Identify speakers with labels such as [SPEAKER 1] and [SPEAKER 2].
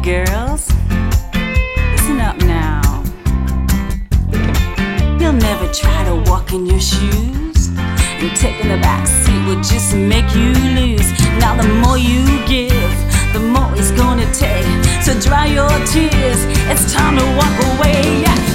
[SPEAKER 1] girls, listen up now. You'll never try to walk in your shoes, and taking the back seat will just make you lose. Now the more you give, the more it's gonna take. So dry your tears, it's time to walk away.